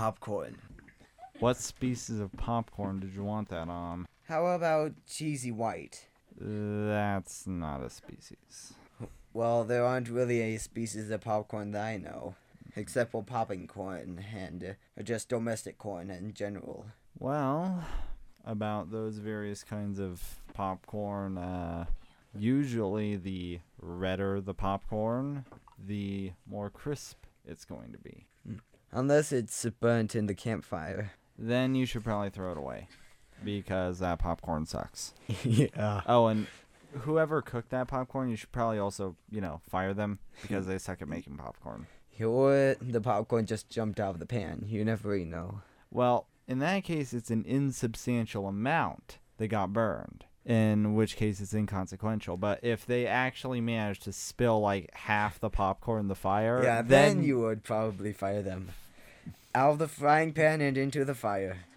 popcorn. What species of popcorn did you want that on? How about cheesy white? That's not a species. Well, there aren't really any species of popcorn that I know, except for popping corn and just domestic corn in general. Well, about those various kinds of popcorn, usually the redder the popcorn, the more crisp it's going to be. Unless it's burnt in the campfire. Then you should probably throw it away because that popcorn sucks. Yeah. Oh, and whoever cooked that popcorn, you should probably also, fire them because they suck at making popcorn. Or the popcorn just jumped out of the pan. You never really know. Well, in that case, it's an insubstantial amount that got burned, in which case it's inconsequential. But if they actually managed to spill like half the popcorn in the fire, Yeah, then you would probably fire them. Out of the frying pan and into the fire.